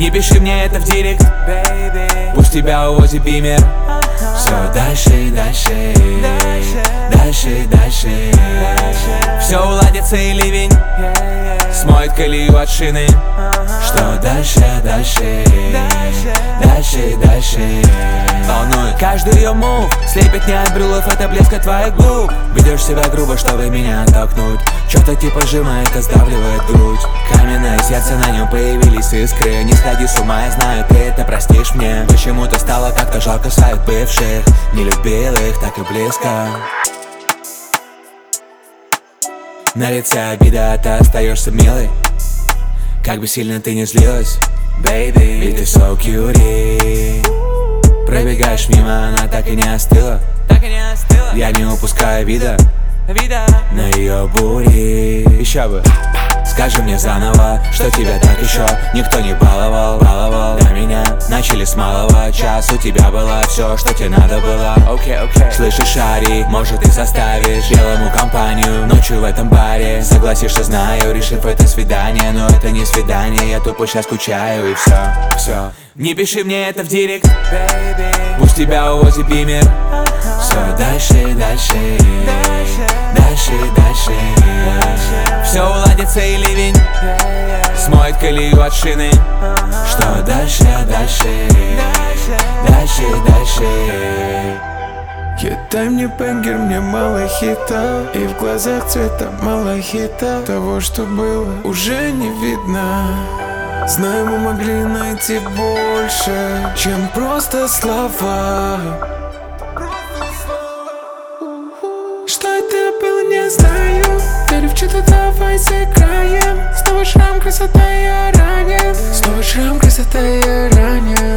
Не пиши мне это в директ, baby. Пусть тебя увозит бимер. Все дальше и дальше, дальше и дальше. Все уладится и ливень смоет колею от шины. Что дальше, дальше, дальше и дальше. Волнует каждый ее мув, слепит не от брюлов, это блеск от твоих губ. Ведешь себя грубо, чтобы меня оттолкнуть. Что-то типа сжимает, сдавливает грудь. Каменное сердце, на нем появились искры. Не сходи с ума, я знаю, ты это простишь мне. Почему-то стало как-то жалко своих бывших. Не любил их так и близко. На лице обида, а ты остаешься милой. Как бы сильно ты не злилась, baby, ведь ты so cutie. Пробегаешь мимо, она так и не остыла. Я не упускаю вида на ее бури. Еще бы, скажи мне заново, что тебя так еще никто не баловал. До меня начали с малого. Час у тебя было все, что тебе надо было. Слышишь, Ари, может ты составишь белому компанию ночью в этом баре. Согласишься, знаю, решив это свидание. Но это не свидание, я тупо сейчас скучаю. И все. Не пиши мне это в директ, baby. Пусть тебя увозит бимер. Все дальше и дальше, дальше и дальше. Все уладится и ливень смоет колею от шины. Что дальше, дальше, дальше и дальше. Дай мне бенгер, мне мало хита. И в глазах цвета малахита. Того, что было, уже не видно. Знаю, мы могли найти больше, чем просто слова. Что это было, не знаю. Верю в чудо, давай сыграем. Снова шрам, красота, я ранен. Снова шрам, красота, я ранен.